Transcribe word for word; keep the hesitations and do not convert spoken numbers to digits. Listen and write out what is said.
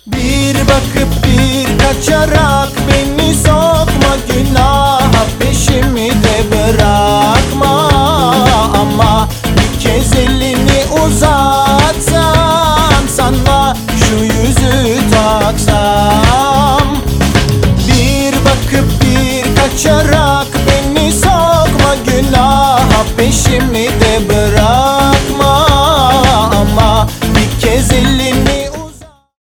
Bir bakıp bir kaçarak beni sokma günaha, peşimi de bırakma. Ama bir kez elini uzatsan, sana şu yüzü taksam. Bir bakıp bir kaçarak beni sokma günaha, peşimi de bırakma.